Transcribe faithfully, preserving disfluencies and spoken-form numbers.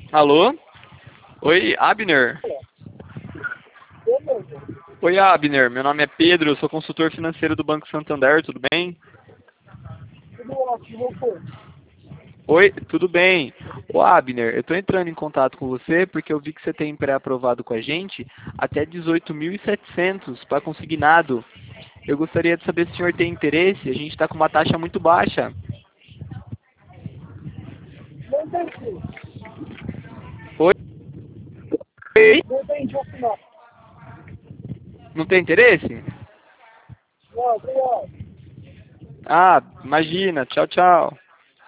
Alô? Oi, Abner? Oi, Abner. Meu nome é Pedro, eu sou consultor financeiro do Banco Santander, tudo bem? Tudo ótimo, você? Oi, tudo bem. Ô, Abner, eu estou entrando em contato com você porque eu vi que você tem pré-aprovado com a gente até dezoito mil e setecentos para consignado. Eu gostaria de saber se o senhor tem interesse, a gente está com uma taxa muito baixa. Não entendi. Oi? Não entendi o final. Não tem interesse? Não, obrigado. Ah, imagina. Tchau, tchau.